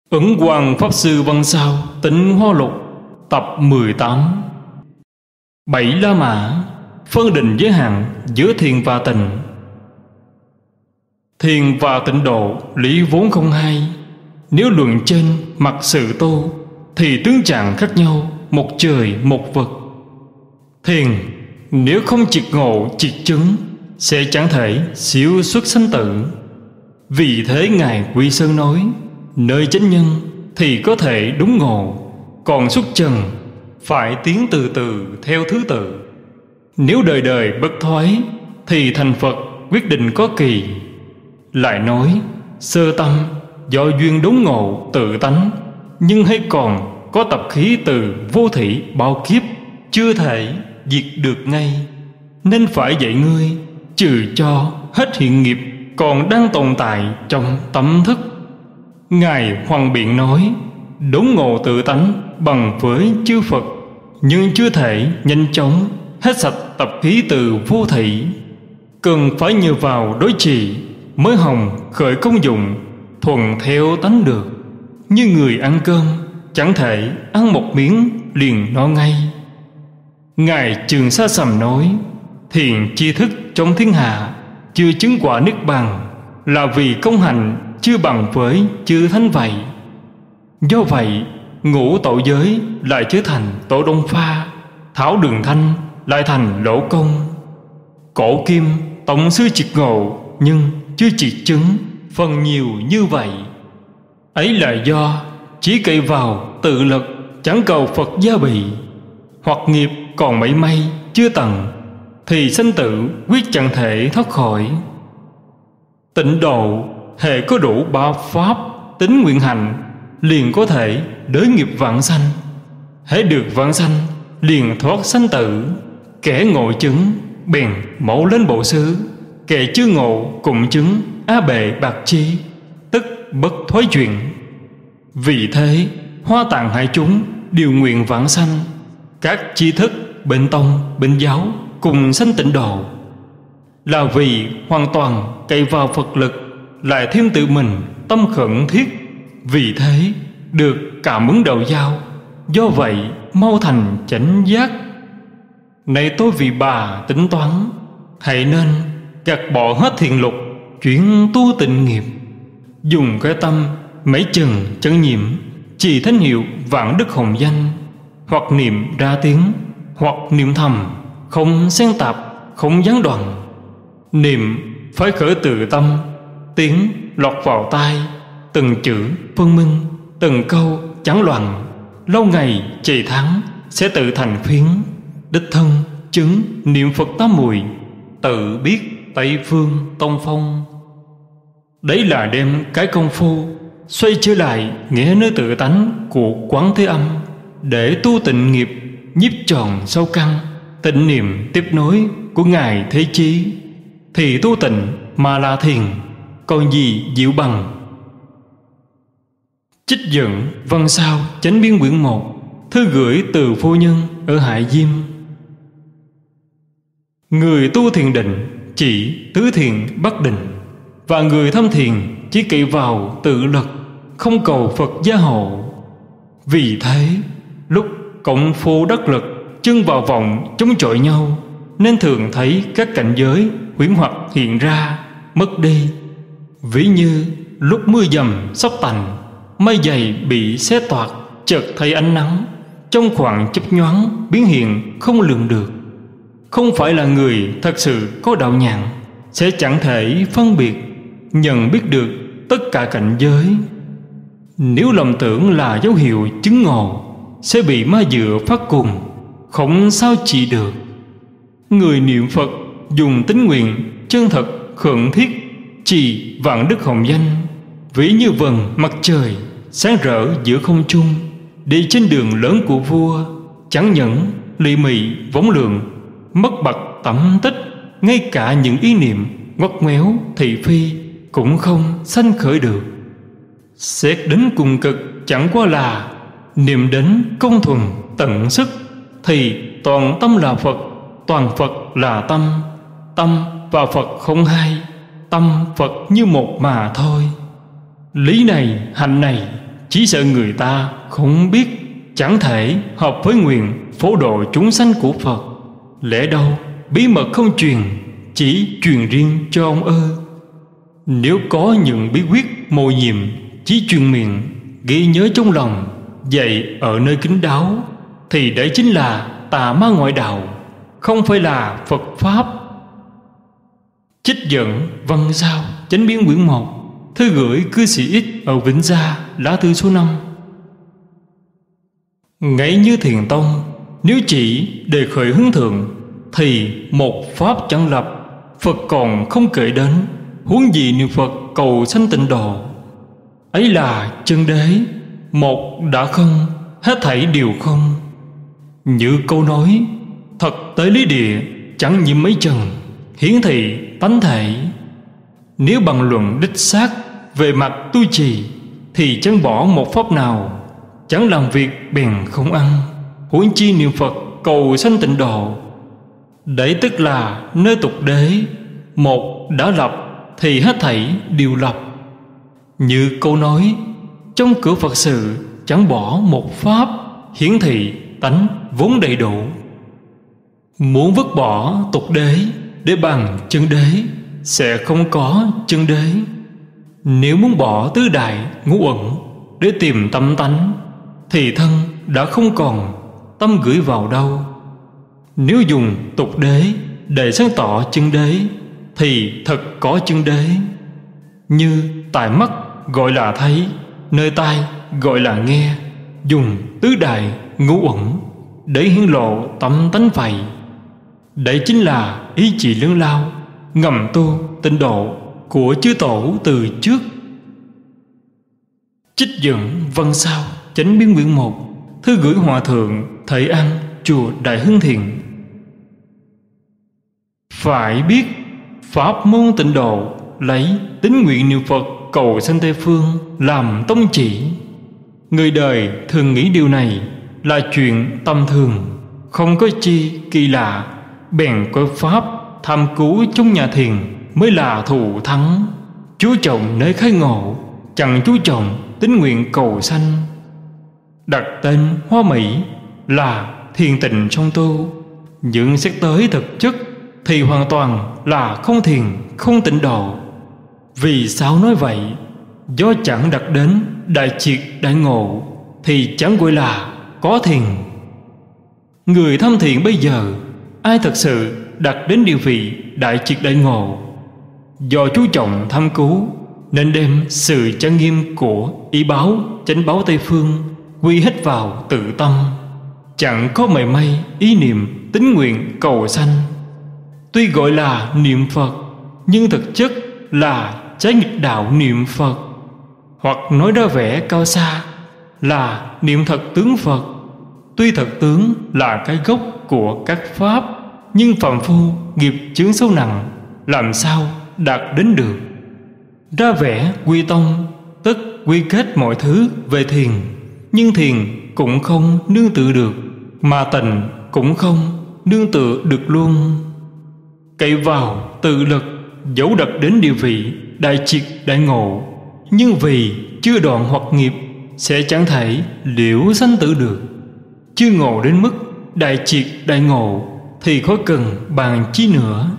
Ấn Quang Pháp Sư Văn Sao Tịnh Hoa Lục tập 18. 7 La Mã phân định giới hạn giữa thiền và tịnh. Thiền và tịnh độ lý vốn không hai. Nếu luận trên mặt sự tu thì tướng trạng khác nhau, một trời một vực. Thiền nếu không triệt ngộ triệt chứng sẽ chẳng thể siêu xuất sanh tử. Vì thế Ngài Quy Sơn nói, nơi chánh nhân thì có thể đúng ngộ, còn xuất trần phải tiến từ từ theo thứ tự. Nếu đời đời bất thoái thì thành Phật quyết định có kỳ. Lại nói sơ tâm do duyên đốn ngộ tự tánh, nhưng hay còn có tập khí từ vô thỉ bao kiếp, chưa thể diệt được ngay. Nên phải dạy ngươi trừ cho hết hiện nghiệp còn đang tồn tại trong tâm thức. Ngài Hoàng Biện nói, đốn ngộ tự tánh bằng với chư Phật, nhưng chưa thể nhanh chóng hết sạch tập khí từ vô thỉ. Cần phải nhờ vào đối trì mới hồng khởi công dụng, thuần theo tánh được. Như người ăn cơm chẳng thể ăn một miếng liền no ngay. Ngài Trường Sa Sầm nói, thiền tri thức trong thiên hạ chưa chứng quả niết bàn, là vì công hành chưa bằng với chư thánh vậy. Do vậy ngũ tổ giới lại trở thành tổ đông pha, thảo đường thanh lại thành lỗ công. Cổ kim tổng sư triệt ngộ nhưng chưa triệt chứng, phần nhiều như vậy. Ấy là do chỉ cậy vào tự lực, chẳng cầu Phật gia bị. Hoặc nghiệp còn mảy may chưa tận thì sanh tử quyết chẳng thể thoát khỏi. Tịnh độ hễ có đủ ba pháp tính nguyện hành, liền có thể đới nghiệp vãng sanh. Hễ được vãng sanh liền thoát sanh tử. Kẻ ngộ chứng bèn mẫu lên bộ xứ, kẻ chưa ngộ cùng chứng á bệ bạc chi, tức bất thoái chuyển. Vì thế Hoa Tạng hai chúng đều nguyện vãng sanh. Các tri thức bên tông bên giáo cùng sanh tịnh độ, là vì hoàn toàn cậy vào Phật lực, lại thêm tự mình tâm khẩn thiết. Vì thế được cảm ứng đạo giao, do vậy mau thành chánh giác. Này tôi vì bà tính toán, hãy nên gạt bỏ hết thiền lục, chuyển tu tịnh nghiệp. Dùng cái tâm mấy chừng chân nhiệm, chỉ thánh hiệu vạn đức hồng danh. Hoặc niệm ra tiếng, hoặc niệm thầm, không xen tạp, không gián đoạn. Niệm phải khởi từ tâm, tiếng lọt vào tai, từng chữ phân minh, từng câu chẳng loạn. Lâu ngày trì tháng sẽ tự thành phiến. Đích thân chứng niệm Phật tám mùi, tự biết Tây phương tông phong. Đấy là đem cái công phu xoay trở lại nghĩa nơi tự tánh của Quán Thế Âm, để tu tịnh nghiệp nhiếp tròn sâu căn. Tịnh niệm tiếp nối của Ngài Thế Chí, thì tu tịnh mà là thiền, còn gì diệu bằng. Trích dẫn Văn Sao Chánh Biên quyển 1, thư gửi từ phu nhân ở Hải Diêm. Người tu thiền định chỉ tứ thiền bất định, và người thâm thiền chỉ cậy vào tự lực, không cầu Phật gia hộ. Vì thế lúc cộng phu đắc lực chân vào vòng chống chọi nhau, nên thường thấy các cảnh giới huyễn hoặc hiện ra mất đi. Ví như lúc mưa dầm sắp tạnh, mây dày bị xé toạc, chợt thấy ánh nắng, trong khoảng chớp nhoáng biến hiện không lường được. Không phải là người thật sự có đạo nhãn sẽ chẳng thể phân biệt, nhận biết được tất cả cảnh giới. Nếu lầm tưởng là dấu hiệu chứng ngộ, sẽ bị ma dựa phát cùng, không sao trị được. Người niệm Phật dùng tín nguyện chân thật khẩn thiết, trì vạn đức hồng danh, ví như vầng mặt trời sáng rỡ giữa không trung, đi trên đường lớn của vua, chẳng những lì mị võng lượng, mất bặt tẩm tích. Ngay cả những ý niệm ngoắt ngoéo thị phi cũng không sanh khởi được. Xét đến cùng cực chẳng qua là niệm đến công thuần tận sức, thì toàn tâm là Phật, toàn Phật là tâm. Tâm và Phật không hai, tâm Phật như một mà thôi. Lý này hạnh này chỉ sợ người ta không biết, chẳng thể hợp với nguyện phổ độ chúng sanh của Phật. Lẽ đâu bí mật không truyền, chỉ truyền riêng cho ông ơ. Nếu có những bí quyết mầu nhiệm chỉ truyền miệng, ghi nhớ trong lòng, dạy ở nơi kín đáo, thì đấy chính là tà ma ngoại đạo, không phải là Phật Pháp. Trích dẫn văn sao Chánh Biến quyển 1, thư gửi cư sĩ X ở Vĩnh Gia, lá thư số 5. Ngay như Thiền Tông, nếu chỉ đề khởi hướng thượng, thì một Pháp chẳng lập, Phật còn không kể đến, huống gì niệm Phật cầu sanh tịnh độ. Ấy là chân đế, một đã không, hết thảy đều không. Như câu nói, thật tới lý địa, chẳng nhiễm mấy trần, hiển thị tánh thể. Nếu bằng luận đích xác về mặt tu trì, thì chẳng bỏ một pháp nào, chẳng làm việc bèn không ăn, huống chi niệm Phật cầu sanh tịnh độ. Đấy tức là nơi tục đế, một đã lập thì hết thảy đều lập. Như câu nói, trong cửa Phật sự chẳng bỏ một pháp, hiển thị tánh vốn đầy đủ. Muốn vứt bỏ tục đế để bằng chân đế, sẽ không có chân đế. Nếu muốn bỏ tứ đại ngũ uẩn để tìm tâm tánh, thì thân đã không còn, tâm gửi vào đâu. Nếu dùng tục đế để sáng tỏ chân đế, thì thật có chân đế. Như tại mắt gọi là thấy, nơi tai gọi là nghe, dùng tứ đại ngũ uẩn để hiển lộ tâm tánh vậy. Đấy chính là ý chỉ lớn lao, ngầm tu tịnh độ của chư tổ từ trước. Trích dẫn văn sao Chánh Biến quyển 1, thư gửi Hòa thượng Thầy An, chùa Đại Hưng Thiện. Phải biết pháp môn tịnh độ, lấy tín nguyện niệm Phật cầu sanh Tây phương làm tông chỉ. Người đời thường nghĩ điều này là chuyện tầm thường, không có chi kỳ lạ, bèn coi pháp tham cứu trong nhà thiền mới là thù thắng. Chú trọng nơi khai ngộ, chẳng chú trọng tín nguyện cầu sanh. Đặt tên hoa mỹ là thiền tịnh trong tu, nhưng xét tới thực chất thì hoàn toàn là không thiền không tịnh độ. Vì sao nói vậy? Do chẳng đặt đến đại triệt đại ngộ thì chẳng gọi là có thiền. Người thâm thiền bây giờ, ai thật sự đặt đến địa vị đại triệt đại ngộ? Do chú trọng thâm cứu, nên đem sự trang nghiêm của ý báo chánh báo Tây phương quy hết vào tự tâm, chẳng có mảy may ý niệm tín nguyện cầu sanh. Tuy gọi là niệm Phật, nhưng thực chất là trái nghịch đạo niệm Phật. Hoặc nói ra vẻ cao xa là niệm thật tướng Phật. Tuy thật tướng là cái gốc của các pháp, nhưng phàm phu nghiệp chướng sâu nặng, làm sao đạt đến được? Ra vẻ quy tông, tức quy kết mọi thứ về thiền, nhưng thiền cũng không nương tựa được, mà tịnh cũng không nương tựa được luôn. Cậy vào tự lực, dẫu đặt đến địa vị đại triệt đại ngộ, nhưng vì chưa đoạn hoặc nghiệp, sẽ chẳng thể liễu sanh tử được. Chưa ngộ đến mức đại triệt đại ngộ, thì khó cần bàn chi nữa.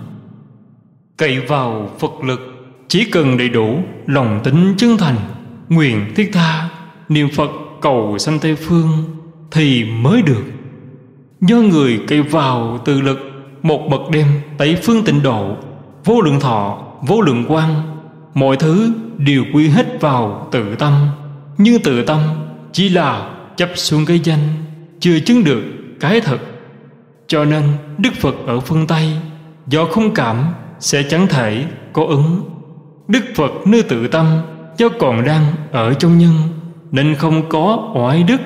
Cậy vào Phật lực, chỉ cần đầy đủ lòng tín chân thành, nguyện thiết tha, niệm Phật cầu sanh Tây phương thì mới được. Do người cậy vào tự lực, một bậc đem Tây phương tịnh độ, vô lượng thọ, vô lượng quang, mọi thứ đều quy hết vào tự tâm. Nhưng tự tâm chỉ là chấp xuống cái danh, chưa chứng được cái thật. Cho nên Đức Phật ở phương Tây, do không cảm sẽ chẳng thể có ứng. Đức Phật nơi tự tâm, do còn đang ở trong nhân, nên không có oai đức.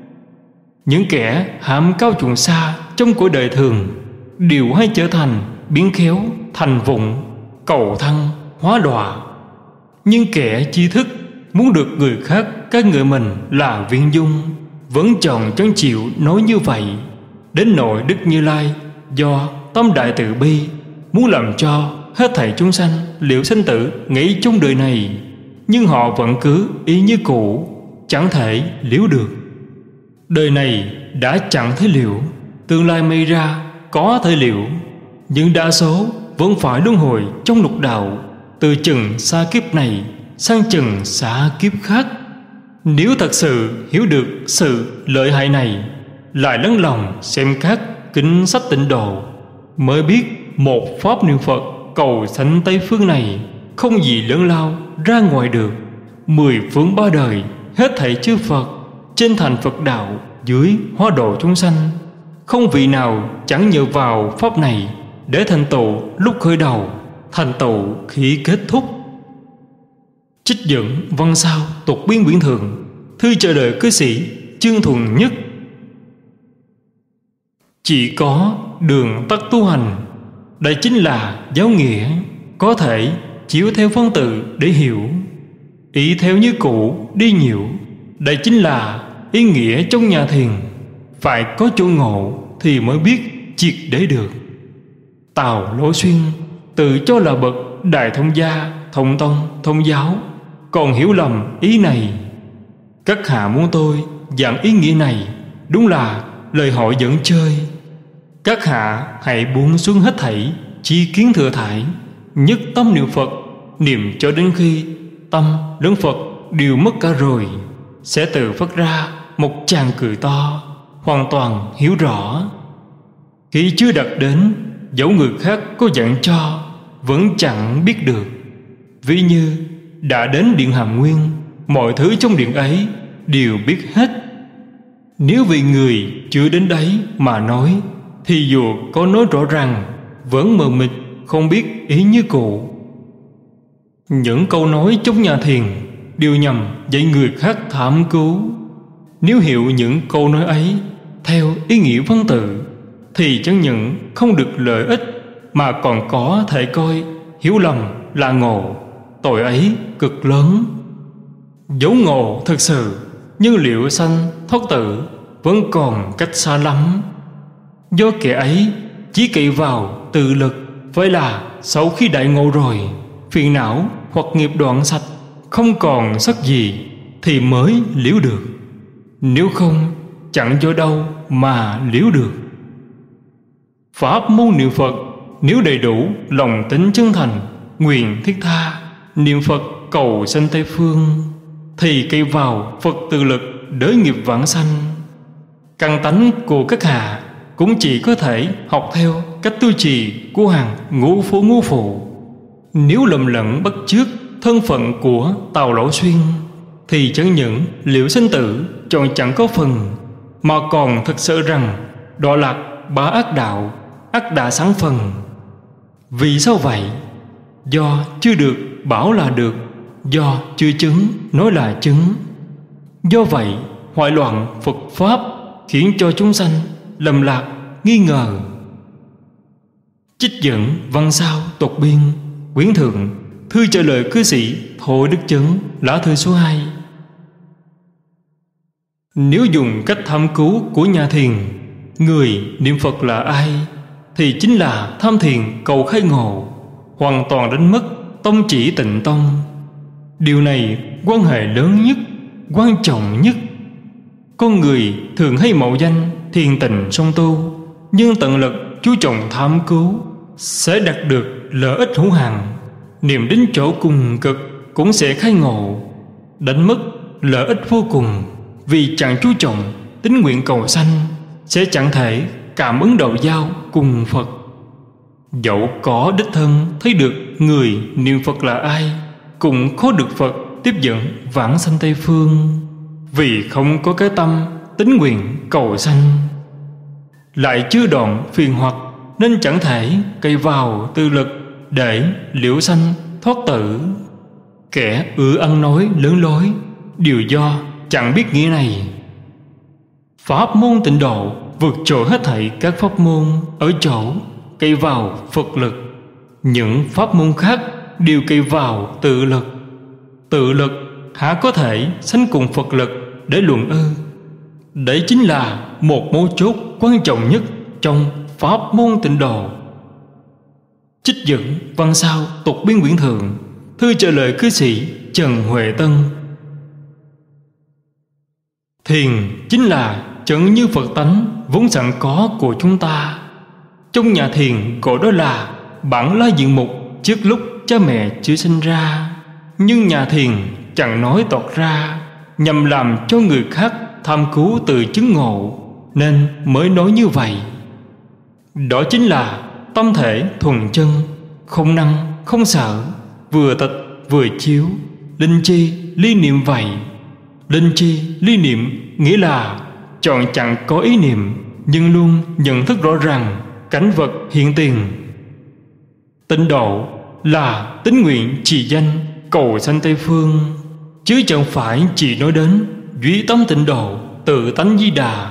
Những kẻ hãm cao chuộng xa trong cõi đời thường, đều hay trở thành biến khéo thành vụng, cầu thăng hóa đọa. Nhưng kẻ tri thức muốn được người khác ca ngợi mình là viên dung, vẫn chọn chẳng chịu nói như vậy. Đến nỗi Đức Như Lai do tâm đại từ bi, muốn làm cho hết thảy chúng sanh liễu sanh tử nghĩ trong đời này, nhưng họ vẫn cứ ý như cũ, chẳng thể liễu được. Đời này đã chẳng thể liễu, tương lai may ra có thể liễu, nhưng đa số vẫn phải luân hồi trong lục đạo, từ chừng xa kiếp này sang chừng xa kiếp khác. Nếu thật sự hiểu được sự lợi hại này, lại lắng lòng xem các kinh sách tịnh độ, mới biết một pháp niệm Phật cầu sanh Tây phương này không gì lớn lao ra ngoài được. 10 phương 3 đời hết thảy chư Phật, trên thành Phật đạo, dưới hóa độ chúng sanh, không vị nào chẳng nhờ vào pháp này để thành tựu lúc khởi đầu, thành tựu khi kết thúc. Trích dẫn văn sao tục biên quyển thượng, thư chờ đợi cư sĩ Chương Thuần Nhất. Chỉ có đường tắt tu hành, đây chính là giáo nghĩa, có thể chiếu theo văn tự để hiểu, ý theo như cũ đi nhiều, đây chính là ý nghĩa trong nhà thiền. Phải có chỗ ngộ thì mới biết triệt để được. Tào Lỗ Xuyên tự cho là bậc đại thông gia, thông tông, thông giáo, còn hiểu lầm ý này. Các hạ muốn tôi giảng ý nghĩa này, đúng là lời hỏi dẫn chơi. Các hạ hãy buông xuống hết thảy chi kiến thừa thải, nhất tâm niệm Phật, niệm cho đến khi tâm lẫn Phật đều mất cả rồi, sẽ tự phát ra một tràng cười to, hoàn toàn hiểu rõ. Khi chưa đạt đến, dẫu người khác có dặn cho vẫn chẳng biết được. Ví như đã đến điện Hàm Nguyên, mọi thứ trong điện ấy đều biết hết. Nếu vì người chưa đến đấy mà nói, thì dù có nói rõ ràng vẫn mờ mịt, không biết ý như cũ. Những câu nói trong nhà thiền đều nhằm dạy người khác tham cứu. Nếu hiểu những câu nói ấy theo ý nghĩa văn tự, thì chẳng những không được lợi ích, mà còn có thể coi hiểu lầm là ngộ, tội ấy cực lớn. Dấu ngộ thực sự, nhưng liệu sanh thoát tử vẫn còn cách xa lắm. Do kẻ ấy chỉ cậy vào tự lực, vậy là sau khi đại ngộ rồi, phiền não hoặc nghiệp đoạn sạch, không còn sắc gì, thì mới liễu được. Nếu không, chẳng do đâu mà liễu được. Pháp môn niệm Phật, nếu đầy đủ lòng tính chân thành, nguyện thiết tha, niệm Phật cầu sanh Tây phương, thì cậy vào Phật tự lực đới nghiệp vãng sanh. Căn tánh của các hạ cũng chỉ có thể học theo cách tu trì của hàng ngũ phố ngũ phụ. Nếu lầm lẫn bắt chước thân phận của Tào Lỗ Xuyên, thì chẳng những liễu sinh tử chọn chẳng có phần, mà còn thực sự rằng đọa lạc bá ác đạo, ác đã sáng phần. Vì sao vậy? Do chưa được bảo là được, do chưa chứng nói là chứng. Do vậy hoại loạn Phật Pháp, khiến cho chúng sanh lầm lạc nghi ngờ. Trích dẫn văn sao tục biên quyển thượng, thư trả lời cư sĩ Thôi Đức Chấn, lá thư số 2. Nếu dùng cách tham cứu của nhà thiền, người niệm Phật là ai, thì chính là tham thiền cầu khai ngộ, hoàn toàn đánh mất tông chỉ Tịnh Tông. Điều này quan hệ lớn nhất, quan trọng nhất. Con người thường hay mạo danh thiền tịnh song tu, nhưng tận lực chú trọng tham cứu sẽ đạt được lợi ích hữu hạn. Niệm đến chỗ cùng cực cũng sẽ khai ngộ, đánh mất lợi ích vô cùng. Vì chẳng chú trọng tín nguyện cầu sanh, sẽ chẳng thể cảm ứng đạo giao cùng Phật. Dẫu có đích thân thấy được người niệm Phật là ai, cũng khó được Phật tiếp dẫn vãng sanh Tây phương. Vì không có cái tâm tín nguyện cầu sanh, lại chưa đoạn phiền hoặc, nên chẳng thể cậy vào tư lực để liễu sanh thoát tử. Kẻ ưa ăn nói lớn lối đều do chẳng biết nghĩa này. Pháp môn Tịnh độ vượt trội hết thảy các pháp môn ở chỗ cậy vào Phật lực. Những pháp môn khác đều cậy vào tự lực. Tự lực há có thể sánh cùng Phật lực để luận ư? Đấy chính là một mấu chốt quan trọng nhất trong pháp môn Tịnh độ. Trích dẫn văn sao tục biên quyển thượng, thư trả lời cư sĩ Trần Huệ Tân. Thiền chính là chẩn như Phật tánh vốn sẵn có của chúng ta. Trong nhà thiền gọi đó là bản lá diện mục trước lúc cha mẹ chưa sinh ra, nhưng nhà thiền chẳng nói toạc ra, nhằm làm cho người khác tham cứu tự chứng ngộ, nên mới nói như vậy. Đó chính là tâm thể thuần chân, không năng không sợ, vừa tịch vừa chiếu, linh chi ly niệm vậy. Linh chi ly niệm nghĩa là chọn chẳng có ý niệm, nhưng luôn nhận thức rõ ràng cảnh vật hiện tiền. Tịnh độ là tín nguyện trì danh cầu sanh Tây Phương, chứ chẳng phải chỉ nói đến duy tâm tịnh độ tự tánh Di Đà.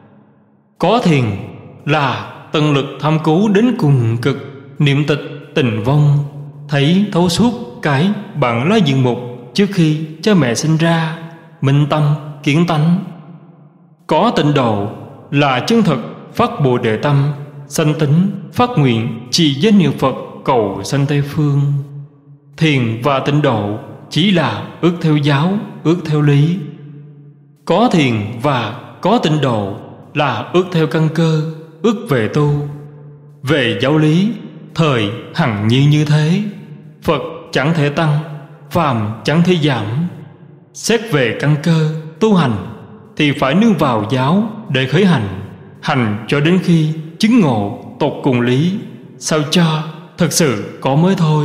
Có thiền là tận lực tham cứu đến cùng cực, niệm tịch tình vong, thấy thấu suốt cái bản lá diện mục trước khi cha mẹ sinh ra, minh tâm kiến tánh. Có tịnh độ là chân thật phát Bồ Đề tâm, sanh tính phát nguyện trì danh niệm Phật cầu sanh Tây Phương. Thiền và tịnh độ chỉ là ước theo giáo, ước theo lý. Có thiền và có tịnh độ là ước theo căn cơ, ước về tu. Về giáo lý, thời hằng nhiên như thế, Phật chẳng thể tăng, phàm chẳng thể giảm. Xét về căn cơ tu hành thì phải nương vào giáo để khởi hành, hành cho đến khi chứng ngộ tột cùng lý, sao cho thật sự có mới thôi.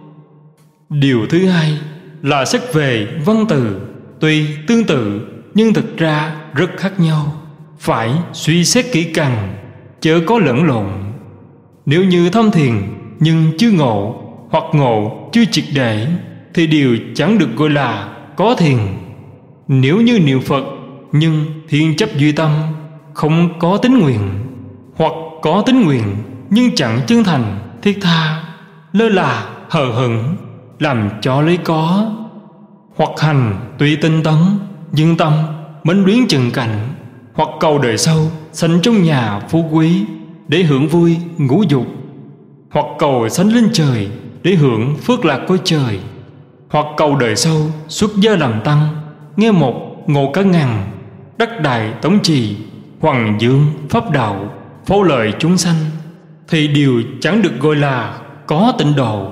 Điều thứ hai là xét về văn từ, tuy tương tự nhưng thực ra rất khác nhau, phải suy xét kỹ càng, chớ có lẫn lộn. Nếu như thâm thiền nhưng chưa ngộ, hoặc ngộ chưa triệt để, thì điều chẳng được gọi là có thiền. Nếu như niệm Phật nhưng thiên chấp duy tâm, không có tín nguyện, hoặc có tín nguyện nhưng chẳng chân thành thiết tha, lơ là hờ hững, làm cho lấy có, hoặc hành tuy tinh tấn nhưng tâm mến luyến trần cảnh, hoặc cầu đời sau sanh trong nhà phú quý để hưởng vui ngũ dục, hoặc cầu sanh lên trời để hưởng phước lạc cõi trời, hoặc cầu đời sau xuất gia làm tăng, nghe một ngộ cả ngàn, đắc đại tống trì, hoàng dương pháp đạo, phổ lợi chúng sanh, thì điều chẳng được gọi là có tịnh độ.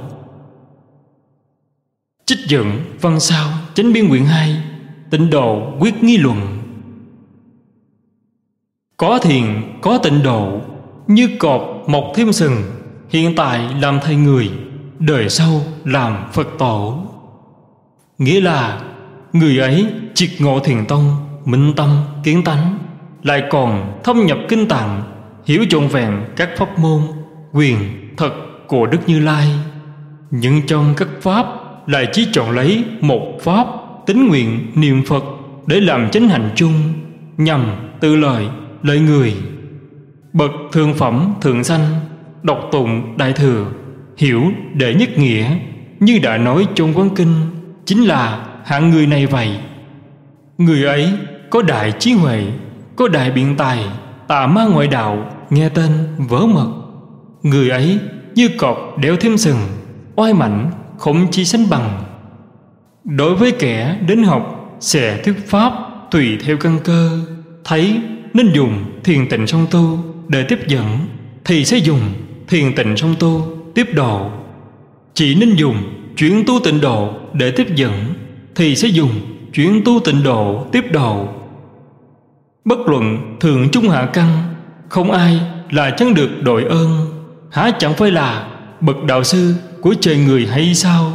Trích dẫn văn sao Chánh Biên quyển 2, Tịnh độ quyết nghi luận. Có thiền có tịnh độ, như cọp mọc thêm sừng, hiện tại làm thầy người, đời sau làm Phật tổ. Nghĩa là người ấy triệt ngộ thiền tông, minh tâm kiến tánh, lại còn thâm nhập kinh tạng, hiểu trọn vẹn các pháp môn quyền thật của Đức Như Lai. Nhưng trong các pháp lại chỉ chọn lấy một pháp tín nguyện niệm Phật để làm chánh hành chung, nhằm tự lợi lợi người. Bậc thượng phẩm thượng sanh đọc tụng đại thừa, hiểu đệ nhất nghĩa, như đã nói trong Quán Kinh, chính là hạng người này vậy. Người ấy có đại trí huệ, có đại biện tài, tà ma ngoại đạo nghe tên vỡ mật. Người ấy như cọp đeo thêm sừng, oai mạnh không chi sánh bằng. Đối với kẻ đến học sẽ thuyết pháp tùy theo căn cơ, thấy nên dùng thiền tịnh song tu để tiếp dẫn, thì sẽ dùng thiền tịnh song tu tiếp độ. Chỉ nên dùng chuyển tu tịnh độ để tiếp dẫn, thì sẽ dùng chuyển tu tịnh độ tiếp độ. Bất luận thượng trung hạ căn, không ai là chẳng được đội ơn, há chẳng phải là bậc đạo sư của trời người hay sao?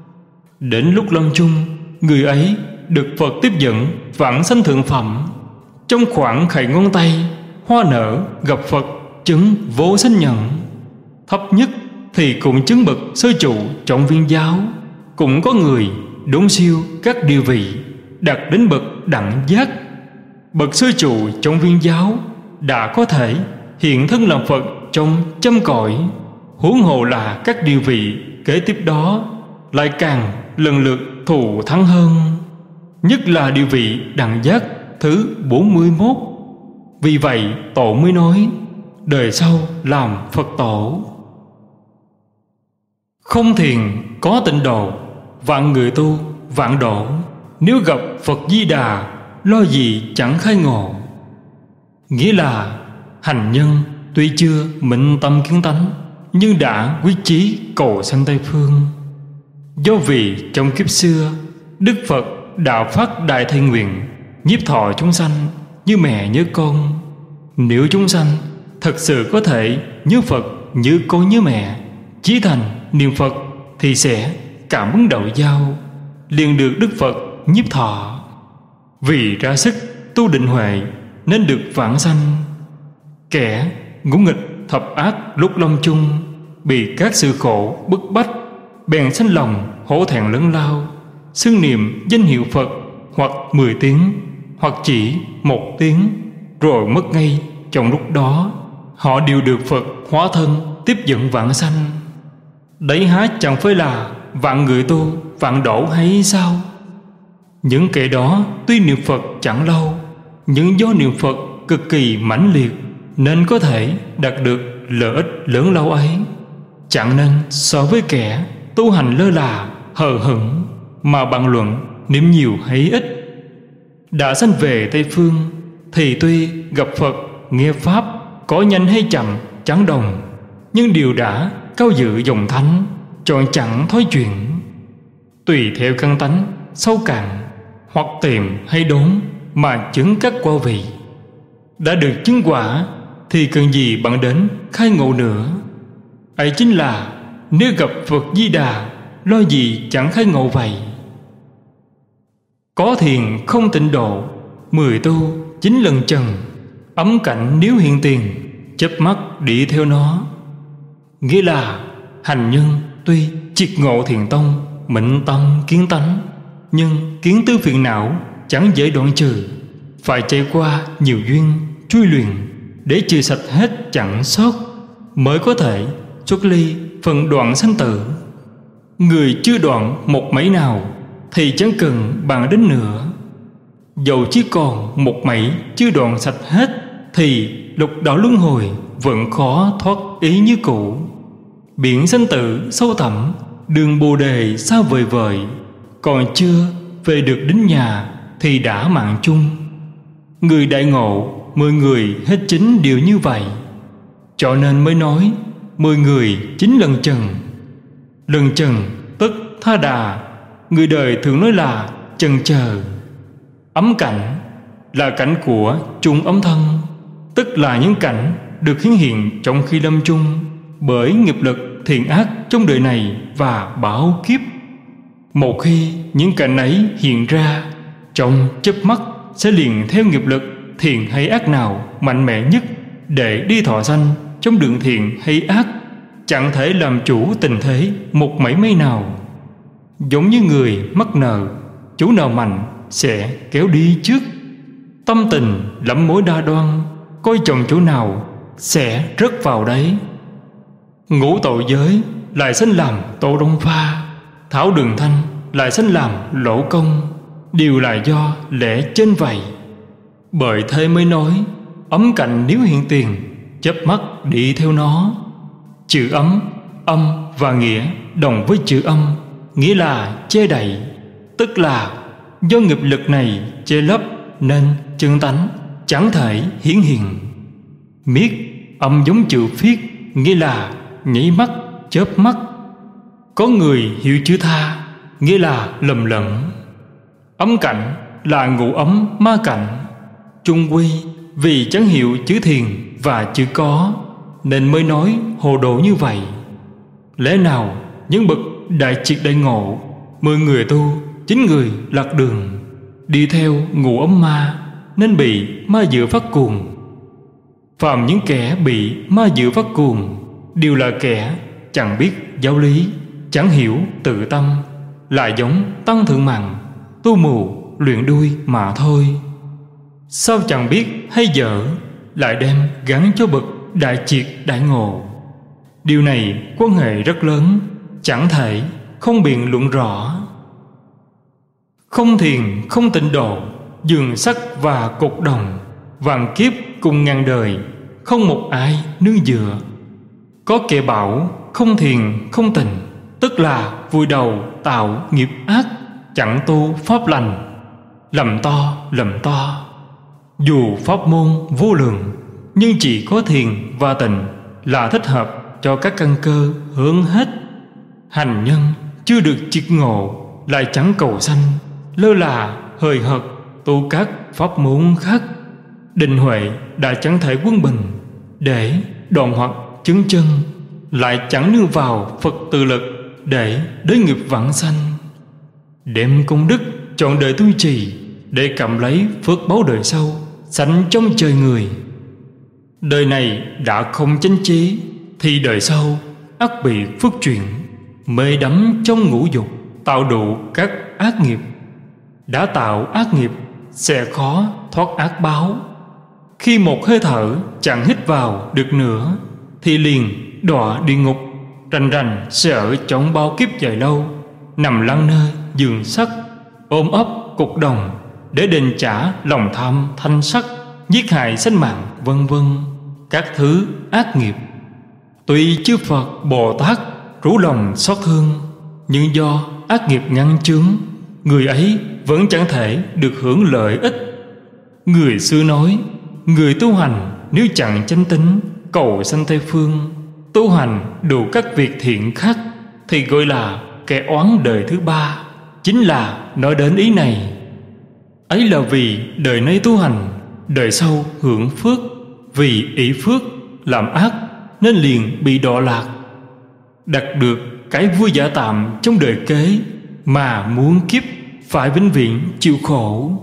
Đến lúc lâm chung, người ấy được Phật tiếp dẫn vãng sanh thượng phẩm. Trong khoảng khẩy ngón tay, hoa nở gặp Phật chứng vô sanh nhận. Thấp nhất thì cũng chứng bậc sơ trụ trọng viên giáo. Cũng có người đốn siêu các địa vị, đạt đến bậc đẳng giác. Bậc sơ trụ trọng viên giáo đã có thể hiện thân làm Phật trong trăm cõi, huống hồ là các địa vị kế tiếp đó lại càng lần lượt thù thắng hơn. Nhất là địa vị đẳng giác thứ 41. Vì vậy tổ mới nói đời sau làm Phật tổ. Không thiền có tịnh độ, vạn người tu vạn độ. Nếu gặp Phật Di Đà, lo gì chẳng khai ngộ. Nghĩa là hành nhân tuy chưa minh tâm kiến tánh, nhưng đã quyết chí cầu sanh Tây Phương. Do vì trong kiếp xưa, Đức Phật đã phát đại thệ nguyện nhiếp thọ chúng sanh như mẹ nhớ con. Nếu chúng sanh thật sự có thể nhớ Phật như con nhớ mẹ, chí thành niệm Phật, thì sẽ cảm ứng đạo giao, liền được Đức Phật nhiếp thọ. Vì ra sức tu định huệ nên được vãng sanh. Kẻ ngũ nghịch thập ác lúc lâm chung, bị các sự khổ bức bách, bèn sanh lòng hổ thẹn lớn lao, xưng niệm danh hiệu Phật hoặc 10 tiếng, hoặc chỉ 1 tiếng, rồi mất ngay trong lúc đó. Họ đều được Phật hóa thân tiếp dẫn vãng sanh. Đấy há chẳng phải là vạn người tu vạn độ hay sao? Những kẻ đó tuy niệm Phật chẳng lâu, nhưng do niệm Phật cực kỳ mãnh liệt nên có thể đạt được lợi ích lớn lao ấy. Chẳng nên so với kẻ tu hành lơ là hờ hững mà bàn luận niệm nhiều hay ít. Đã sanh về Tây Phương thì tuy gặp Phật nghe Pháp có nhanh hay chậm chẳng đồng, nhưng đều đã cao dự dòng thánh, chọn chẳng thói chuyện. Tùy theo căn tánh sâu cạn, hoặc tìm hay đốn mà chứng các quả vị. Đã được chứng quả thì cần gì bạn đến khai ngộ nữa. Ấy chính là nếu gặp Phật Di Đà, lo gì chẳng khai ngộ vậy. Có thiền không tịnh độ, 10 tu 9 lần trần, ấm cảnh nếu hiện tiền, chớp mắt đi theo nó. Nghĩa là hành nhân tuy triệt ngộ thiền tông, mịnh tâm kiến tánh, nhưng kiến tư phiền não chẳng dễ đoạn trừ, phải trải qua nhiều duyên truy luyện để trừ sạch hết chẳng sót, mới có thể xuất ly phần đoạn sanh tử. Người chưa đoạn một mảy nào thì chẳng cần bàn đến nữa. Dầu chỉ còn một mảy chưa đoạn sạch hết thì lục đạo luân hồi vẫn khó thoát ý như cũ. Biển sanh tử sâu thẳm, đường bồ đề xa vời vời, còn chưa về được đến nhà thì đã mạng chung. Người đại ngộ 10 người hết 9 đều như vậy, cho nên mới nói 10 người 9 lần trần. Lần trần tức tha đà, người đời thường nói là chần chờ. Ấm cảnh là cảnh của chung ấm thân, tức là những cảnh được hiển hiện trong khi lâm chung bởi nghiệp lực thiện ác trong đời này và bảo kiếp. Một khi những cảnh ấy hiện ra, trong chớp mắt sẽ liền theo nghiệp lực thiện hay ác nào mạnh mẽ nhất để đi thọ sanh trong đường thiện hay ác, chẳng thể làm chủ tình thế một mảy may nào. Giống như người mắc nợ, chủ nào mạnh sẽ kéo đi trước. Tâm tình lắm mối đa đoan, coi chồng chỗ nào sẽ rớt vào đấy. Ngũ tội giới lại sanh làm tổ đông pha, thảo đường thanh lại sanh làm lỗ công, đều là do lẽ trên vậy. Bởi thế mới nói ấm cảnh nếu hiện tiền, chớp mắt đi theo nó. Chữ ấm, âm và nghĩa đồng với chữ âm, nghĩa là che đậy, tức là do nghiệp lực này che lấp nên chân tánh chẳng thể hiển hiện. Miết âm giống chữ phiết, nghĩa là nhảy mắt, chớp mắt. Có người hiểu chữ tha, nghĩa là lầm lẫn. Ấm cảnh là ngũ ấm ma cảnh. Chung quy vì chẳng hiểu chữ thiền và chữ có nên mới nói hồ đồ như vậy. Lẽ nào những bậc đại triệt đại ngộ, 10 người tu 9 người lạc đường, đi theo ngũ ấm ma nên bị ma dựa phát cuồng. Phàm những kẻ bị ma dựa phát cuồng đều là kẻ chẳng biết giáo lý, chẳng hiểu tự tâm, lại giống tăng thượng mạng, tu mù luyện đuôi mà thôi. Sao chẳng biết hay dở lại đem gắn cho bậc đại triệt đại ngộ? Điều này quan hệ rất lớn, chẳng thể không biện luận rõ. Không thiền không tịnh độ, giường sắt và cột đồng, vạn kiếp cùng ngàn đời, không một ai nương dựa. Có kẻ bảo không thiền không tịnh, tức là vùi đầu tạo nghiệp ác, chẳng tu pháp lành. lầm to. Dù pháp môn vô lượng, nhưng chỉ có thiền và tịnh là thích hợp cho các căn cơ hướng hết. Hành nhân chưa được triệt ngộ, lại chẳng cầu sanh, lơ là hời hợt tu các pháp môn khác. Định huệ đã chẳng thể quân bình, để đoạn hoặc chứng chân, lại chẳng nương vào Phật tự lực để đối nghiệp vãng sanh. Đem công đức chọn đời tu trì, để cầm lấy phước báu đời sau, sanh trong trời người. Đời này đã không chánh trí, thì đời sau ắt bị phước chuyển, mê đắm trong ngũ dục, tạo đủ các ác nghiệp. Đã tạo ác nghiệp sẽ khó thoát ác báo. Khi một hơi thở chẳng hít vào được nữa, thì liền đọa địa ngục, rành rành sẽ ở trong bao kiếp dài lâu, nằm lăn nơi giường sắt, ôm ấp cục đồng, để đền trả lòng tham thanh sắc, giết hại sinh mạng, vân vân, các thứ ác nghiệp. Tuy chư Phật Bồ Tát rủ lòng xót thương, nhưng do ác nghiệp ngăn chướng, người ấy vẫn chẳng thể được hưởng lợi ích. Người xưa nói, người tu hành nếu chẳng chánh tín, cầu sanh Tây phương, tu hành đủ các việc thiện khác, thì gọi là kẻ oán đời thứ ba. Chính là nói đến ý này. Ấy là vì đời nay tu hành, đời sau hưởng phước, vì ỷ phước làm ác nên liền bị đọa lạc. Đạt được cái vui giả tạm trong đời kế, mà muốn kiếp phải vĩnh viễn chịu khổ.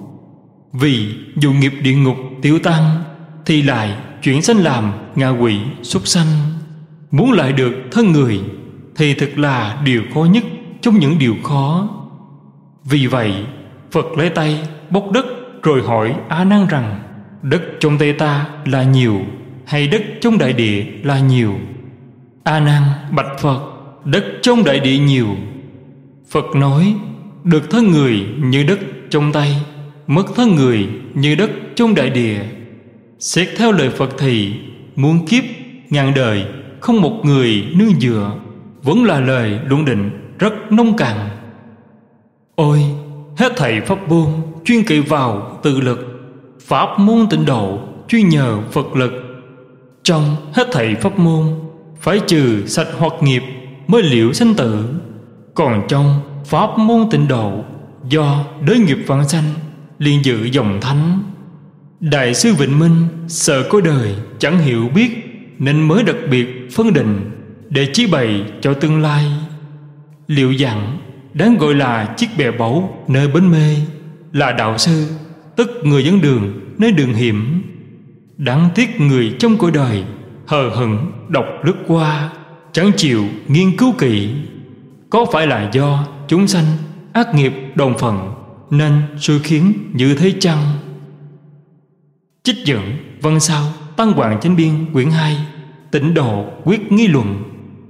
Vì dù nghiệp địa ngục tiêu tan, thì lại chuyển sanh làm ngạ quỷ súc sanh. Muốn lại được thân người, thì thực là điều khó nhất trong những điều khó. Vì vậy Phật lấy tay bốc đất, rồi hỏi A Nan rằng: đất trong tay ta là nhiều, hay đất trong đại địa là nhiều? A Nan bạch Phật: đất trong đại địa nhiều. Phật nói: được thân người như đất trong tay, mất thân người như đất trong đại địa. Xét theo lời Phật thì muôn kiếp ngàn đời không một người nương dựa, vẫn là lời luận định rất nông cạn. Ôi, hết thảy pháp môn chuyên cậy vào tự lực, pháp môn tịnh độ chuyên nhờ Phật lực. Trong hết thảy pháp môn phải trừ sạch hoặc nghiệp mới liễu sanh tử. Còn trong pháp môn tịnh độ, do đới nghiệp vãng sanh, liền dự dòng thánh. Đại sư Vịnh Minh sợ có đời chẳng hiểu biết, nên mới đặc biệt phân định để chí bày cho tương lai. Liệu dặn đáng gọi là chiếc bè báu nơi bến mê, là đạo sư tức người dẫn đường nơi đường hiểm. Đáng tiếc người trong cõi đời hờ hững độc lướt qua, chẳng chịu nghiên cứu kỹ. Có phải là do chúng sanh ác nghiệp đồng phận, nên xui khiến như thế chăng? Trích dẫn văn sao Tăng Hoàng Chánh Biên quyển 2, Tịnh Độ Quyết Nghi Luận.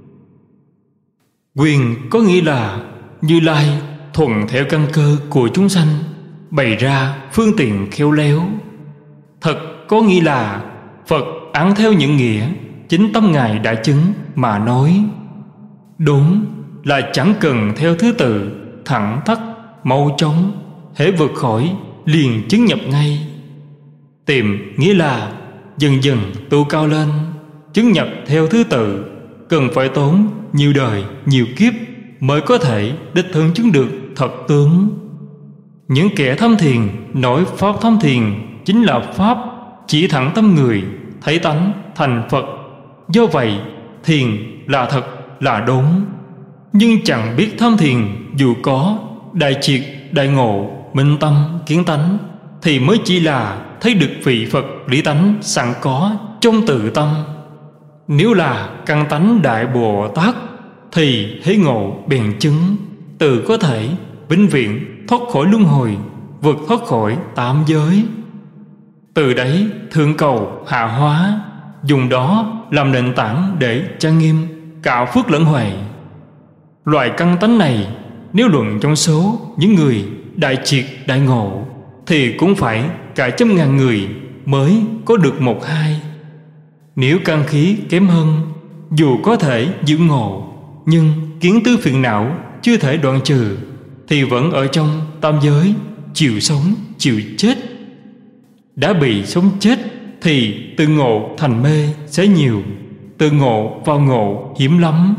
Quyền có nghĩa là Như Lai thuận theo căn cơ của chúng sanh, bày ra phương tiện khéo léo. Thật có nghĩa là Phật án theo những nghĩa chính tâm Ngài đã chứng mà nói. Đúng là chẳng cần theo thứ tự, thẳng tắc mau chóng, hễ vượt khỏi liền chứng nhập ngay. Tìm nghĩa là dần dần tu cao lên, chứng nhập theo thứ tự, cần phải tốn nhiều đời nhiều kiếp mới có thể đích thân chứng được thật tướng. Những kẻ tham thiền nói pháp tham thiền chính là pháp chỉ thẳng tâm người, thấy tánh thành Phật. Do vậy thiền là thật là đúng, nhưng chẳng biết tham thiền dù có đại triệt đại ngộ, minh tâm kiến tánh, thì mới chỉ là thấy được vị Phật lý tánh sẵn có trong tự tâm. Nếu là căn tánh Đại Bồ Tát, thì hễ ngộ bèn chứng, tự có thể vĩnh viễn thoát khỏi luân hồi, vượt thoát khỏi tam giới. Từ đấy thượng cầu hạ hóa, dùng đó làm nền tảng để trang nghiêm cả phước lẫn huệ. Loại căn tánh này nếu luận trong số những người đại triệt đại ngộ, thì cũng phải cả trăm ngàn người mới có được một hai. Nếu căn khí kém hơn, dù có thể giữ ngộ, nhưng kiến tư phiền não chưa thể đoạn trừ, thì vẫn ở trong tam giới, chịu sống chịu chết. Đã bị sống chết thì từ ngộ thành mê sẽ nhiều, từ ngộ vào ngộ hiếm lắm.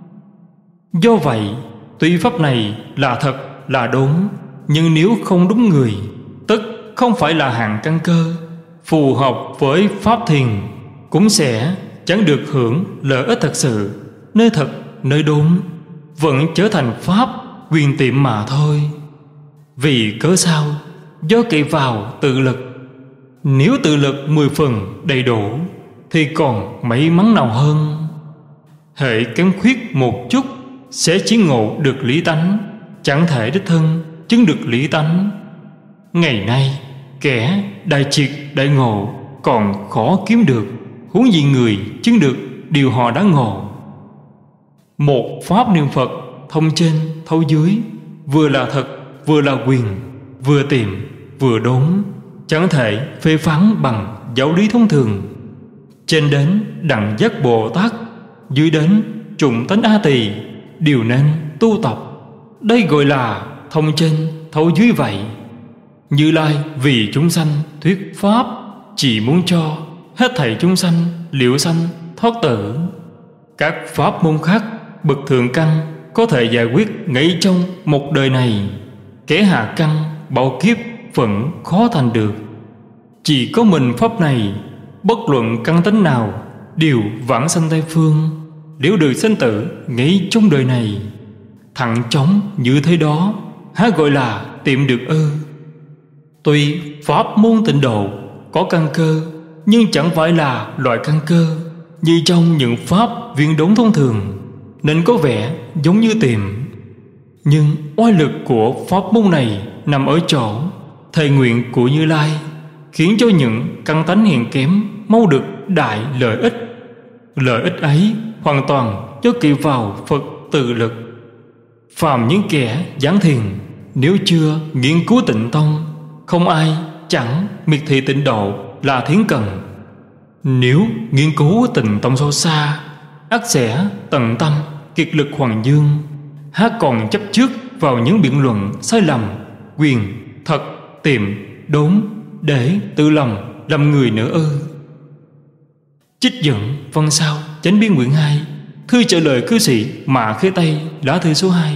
Do vậy, tuy pháp này là thật là đúng, nhưng nếu không đúng người, tức không phải là hạng căn cơ phù hợp với pháp thiền, cũng sẽ chẳng được hưởng lợi ích thật sự, nơi thật nơi đúng, vẫn trở thành pháp quyền tiệm mà thôi. Vì cớ sao? Do cậy vào tự lực. Nếu tự lực 10 phần đầy đủ thì còn may mắn nào hơn. Hễ kém khuyết một chút sẽ chỉ ngộ được lý tánh, chẳng thể đích thân chứng được lý tánh. Ngày nay kẻ đại triệt đại ngộ còn khó kiếm được, huống gì người chứng được điều họ đã ngộ. Một pháp niệm Phật thông trên thấu dưới, vừa là thật vừa là quyền, vừa tiệm vừa đúng, chẳng thể phê phán bằng giáo lý thông thường. Trên đến đẳng giác Bồ Tát, dưới đến trùng tánh A Tỳ, đều nên tu tập. Đây gọi là thông trên thấu dưới vậy. Như Lai vì chúng sanh thuyết pháp, chỉ muốn cho hết thảy chúng sanh liễu sanh thoát tử. Các pháp môn khác bậc thượng căn có thể giải quyết ngay trong một đời này, kẻ hạ căn bảo kiếp vẫn khó thành được. Chỉ có mình pháp này, bất luận căn tánh nào, đều vãng sanh Tây Phương, liễu được sanh tử ngay trong đời này. Thẳng chóng như thế đó, há gọi là tiệm được ư? Tuy pháp môn tịnh độ có căn cơ, nhưng chẳng phải là loại căn cơ như trong những pháp viên đốn thông thường, nên có vẻ giống như tiệm. Nhưng oai lực của pháp môn này nằm ở chỗ thệ nguyện của Như Lai, khiến cho những căn tánh hèn kém mau được đại lợi ích. Lợi ích ấy hoàn toàn do kỳ vào Phật tự lực. Phàm những kẻ giảng thiền, nếu chưa nghiên cứu tịnh tông, không ai chẳng miệt thị tịnh độ là thiến cần. Nếu nghiên cứu tịnh tông sâu xa, ắt sẽ tận tâm kiệt lực hoàng dương, há còn chấp trước vào những biện luận sai lầm, quyền, thật, tiệm, đốn, để tự lòng làm người nữa ư? Trích dẫn văn sao Chánh Biên quyển 2, thư trả lời cư sĩ Mạ Khê Tây, lá thư số 2.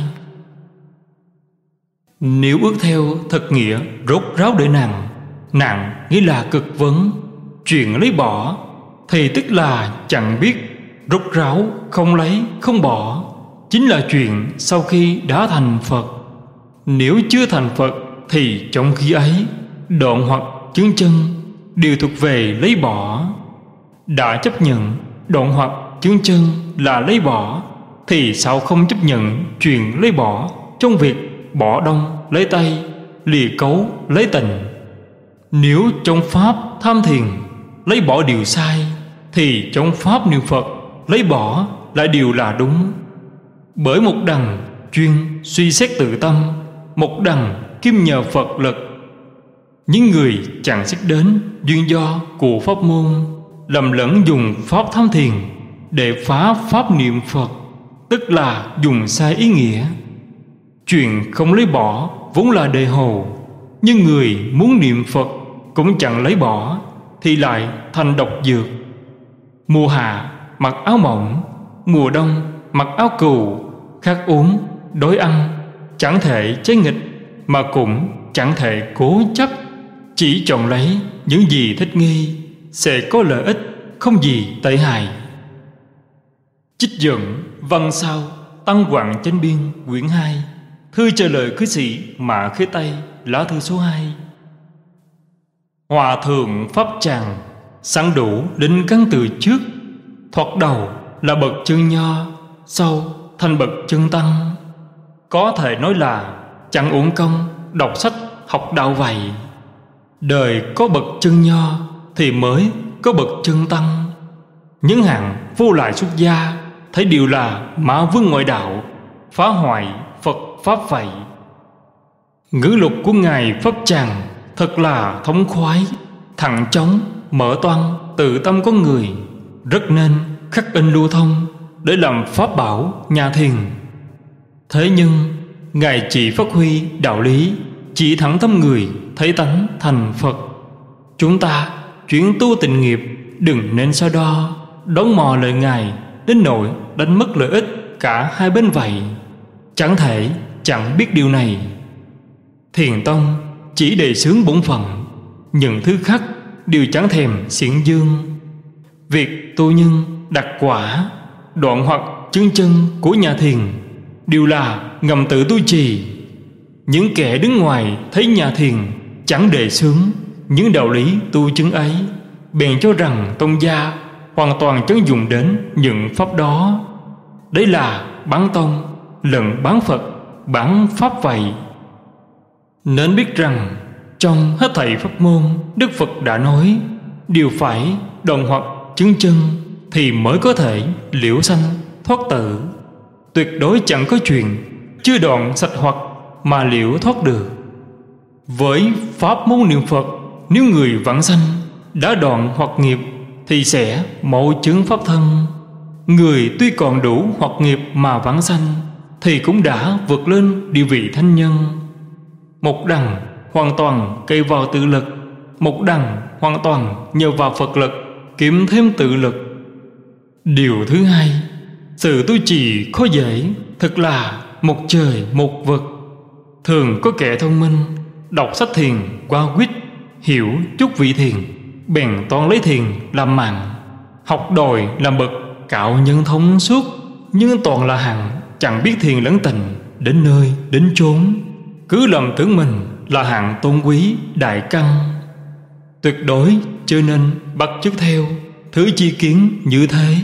Nếu ước theo thật nghĩa rốt ráo để nặng, nặng nghĩa là cực vấn, chuyện lấy bỏ, thì tức là chẳng biết rốt ráo, không lấy không bỏ, chính là chuyện sau khi đã thành Phật. Nếu chưa thành Phật thì trong khi ấy đoạn hoặc chứng chân đều thuộc về lấy bỏ. Đã chấp nhận đoạn hoặc chứng chân là lấy bỏ, thì sao không chấp nhận chuyện lấy bỏ trong việc bỏ đông lấy tây, lìa cấu lấy tình? Nếu trong pháp tham thiền lấy bỏ điều sai, thì trong pháp niệm Phật lấy bỏ lại điều là đúng. Bởi một đằng chuyên suy xét tự tâm, một đằng kim nhờ Phật lực. Những người chẳng xét đến duyên do của pháp môn, lầm lẫn dùng pháp tham thiền để phá pháp niệm Phật, tức là dùng sai ý nghĩa. Chuyện không lấy bỏ vốn là đề hồ, nhưng người muốn niệm Phật cũng chẳng lấy bỏ, thì lại thành độc dược. Mùa hạ mặc áo mỏng, mùa đông mặc áo cừu, khát uống đói ăn, chẳng thể trái nghịch, mà cũng chẳng thể cố chấp. Chỉ chọn lấy những gì thích nghi, sẽ có lợi ích, không gì tệ hại. Trích dẫn văn sao Tăng Quảng Chánh Biên quyển 2, thư trả lời cư sĩ Mạ Khê Tây, lá thư số 2. Hòa thượng pháp tràng sẵn đủ linh căn từ trước, thoạt đầu là bậc chân nho, sau thành bậc chân tăng. Có thể nói là chẳng uổng công đọc sách học đạo vậy. Đời có bậc chân nho thì mới có bậc chân tăng. Những hạng vô lại xuất gia thấy đều là mã vương ngoại đạo, phá hoại Phật pháp vậy. Ngữ lục của ngài Pháp Tràng thật là thống khoái, thẳng chóng, mở toan tự tâm con người, rất nên khắc in lưu thông để làm pháp bảo nhà thiền. Thế nhưng ngài chỉ phát huy đạo lý, chỉ thẳng tâm người, thấy tánh thành Phật. Chúng ta chuyển tu tịnh nghiệp, đừng nên so đo, đón mò lời Ngài đến nỗi đánh mất lợi ích cả hai bên vậy. Chẳng thể chẳng biết điều này. Thiền tông chỉ đề xướng bổn phận, những thứ khác đều chẳng thèm xiển dương. Việc tu nhân đặt quả, đoạn hoặc chứng chân của nhà thiền đều là ngầm tự tu trì. Những kẻ đứng ngoài thấy nhà thiền chẳng đề xướng những đạo lý tu chứng ấy, bèn cho rằng tông gia hoàn toàn chẳng dùng đến những pháp đó. Đấy là bán tông lẫn bán Phật, bán pháp vậy. Nên biết rằng trong hết thảy pháp môn, Đức Phật đã nói đều phải đoạn hoặc chứng chân thì mới có thể liễu sanh thoát tử. Tuyệt đối chẳng có chuyện chưa đoạn sạch hoặc mà liễu thoát được. Với pháp môn niệm Phật, nếu người vãng sanh đã đoạn hoặc nghiệp thì sẽ mậu chứng pháp thân. Người tuy còn đủ hoặc nghiệp mà vãng sanh thì cũng đã vượt lên địa vị thánh nhân. Một đằng hoàn toàn cây vào tự lực, một đằng hoàn toàn nhờ vào Phật lực kiếm thêm tự lực. Điều thứ hai, sự tu trì khó dễ, thật là một trời một vực. Thường có kẻ thông minh đọc sách thiền qua quýt, hiểu chút vị thiền, bèn toán lấy thiền làm mạng, học đòi làm bậc cạo nhân thông suốt, nhưng toàn là hạng chẳng biết thiền lẫn tình, đến nơi đến chốn cứ lầm tưởng mình là hạng tôn quý đại căn. Tuyệt đối chưa nên bắt chước theo thứ chi kiến như thế.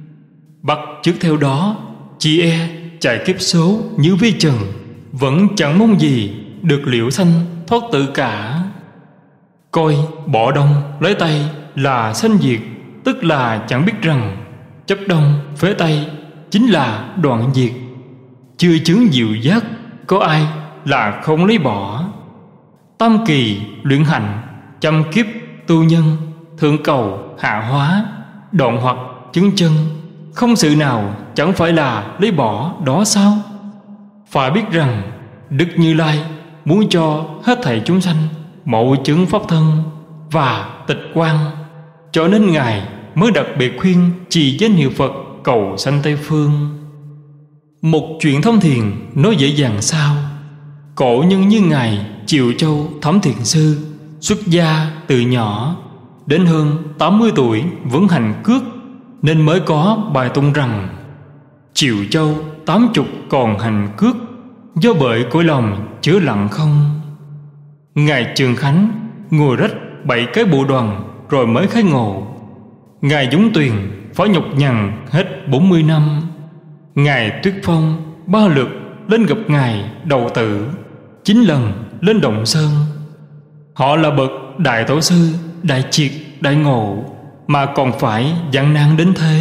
Bắt chước theo đó chỉ e chạy kiếp số như vi trần, vẫn chẳng mong gì được liễu sanh thoát tự cả. Coi bỏ đông lấy tay là sanh diệt, tức là chẳng biết rằng chấp đông phế tay chính là đoạn diệt. Chưa chứng diệu giác, có ai là không lấy bỏ. Tam kỳ luyện hành, trăm kiếp tu nhân, thượng cầu hạ hóa, đoạn hoặc chứng chân, không sự nào chẳng phải là lấy bỏ đó sao? Phải biết rằng Đức Như Lai muốn cho hết thảy chúng sanh mậu chứng pháp thân và tịch quan, cho nên Ngài mới đặc biệt khuyên trì danh hiệu Phật cầu sanh Tây Phương. Một chuyện thông thiền nói dễ dàng sao? Cổ nhân như Ngài Triệu Châu Thẩm Thiền Sư, xuất gia từ nhỏ, đến hơn 80 tuổi vẫn hành cước, nên mới có bài tụng rằng: Triệu Châu 80 còn hành cước, do bởi cõi lòng chứa lặng không. Ngài Trường Khánh ngồi rách 7 cái bộ đoàn rồi mới khai ngộ. Ngài Dũng Tuyền phải nhọc nhằn hết 40 năm. Ngài Tuyết Phong 3 lượt lên gặp Ngài Đầu Tử, 9 lần lên Động Sơn. Họ là bậc đại tổ sư, đại triệt, đại ngộ, mà còn phải gian nan đến thế.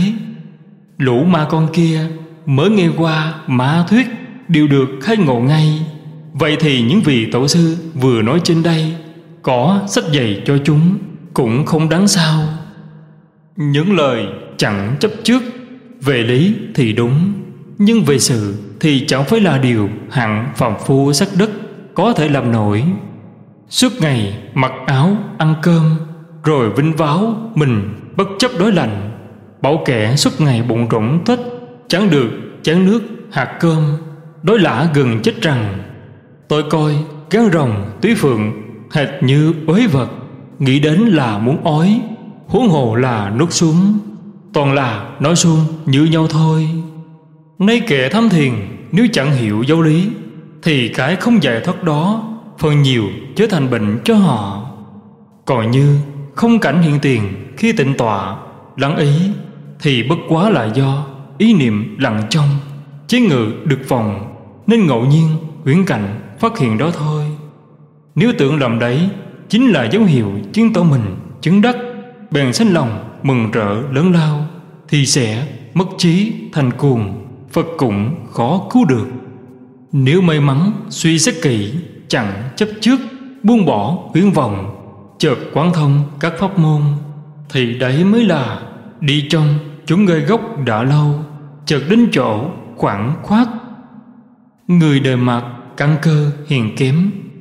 Lũ ma con kia mới nghe qua mã thuyết đều được khai ngộ ngay. Vậy thì những vị tổ sư vừa nói trên đây có sách dạy cho chúng cũng không đáng sao. Những lời chẳng chấp trước, về lý thì đúng, nhưng về sự thì chẳng phải là điều hạng phàm phu sắc đất có thể làm nổi. Suốt ngày mặc áo ăn cơm, rồi vinh váo mình bất chấp đói lạnh, bảo kẻ suốt ngày bụng rỗng tuếch, chẳng được chén nước hạt cơm, đói lả gần chết rằng. Tôi coi gán rồng túy phượng hệt như uế vật, nghĩ đến là muốn ói, huống hồ là nuốt xuống, toàn là nói suông như nhau thôi. Nay kẻ tham thiền nếu chẳng hiểu giáo lý thì cái không giải thoát đó phần nhiều trở thành bệnh cho họ. Còn như không cảnh hiện tiền khi tịnh tọa lắng ý thì bất quá là do ý niệm lặng trong chế ngự được vòng, nên ngẫu nhiên huyễn cảnh phát hiện đó thôi. Nếu tưởng lầm đấy chính là dấu hiệu chứng tỏ mình chứng đắc, bèn sanh lòng mừng rỡ lớn lao, thì sẽ mất trí thành cuồng, Phật cũng khó cứu được. Nếu may mắn suy xét kỹ, chẳng chấp trước, buông bỏ huyễn vọng, chợt quán thông các pháp môn, thì đấy mới là đi trong chúng gây gốc đã lâu, chợt đến chỗ khoảng khoát. Người đời mặt căn cơ hiền kém,